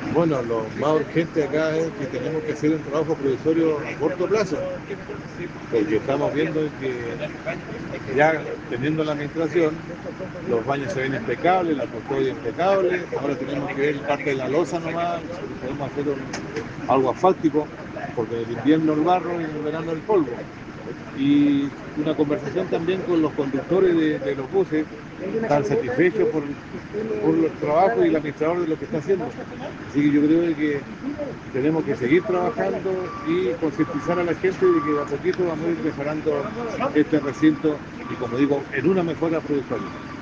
Bueno, lo más urgente acá es que tenemos que hacer un trabajo provisorio a corto plazo, porque estamos viendo que ya teniendo la administración, los baños se ven impecables, la custodia impecable, ahora tenemos que ver parte de la losa nomás, si podemos hacer algo asfáltico, porque en el invierno el barro y en el verano el polvo. Y una conversación también con los conductores de los buses, están satisfechos por el trabajo y el administrador de lo que está haciendo. Así que yo creo que tenemos que seguir trabajando y concientizar a la gente de que de a poquito vamos a ir mejorando este recinto y, como digo, en una mejora provisoria.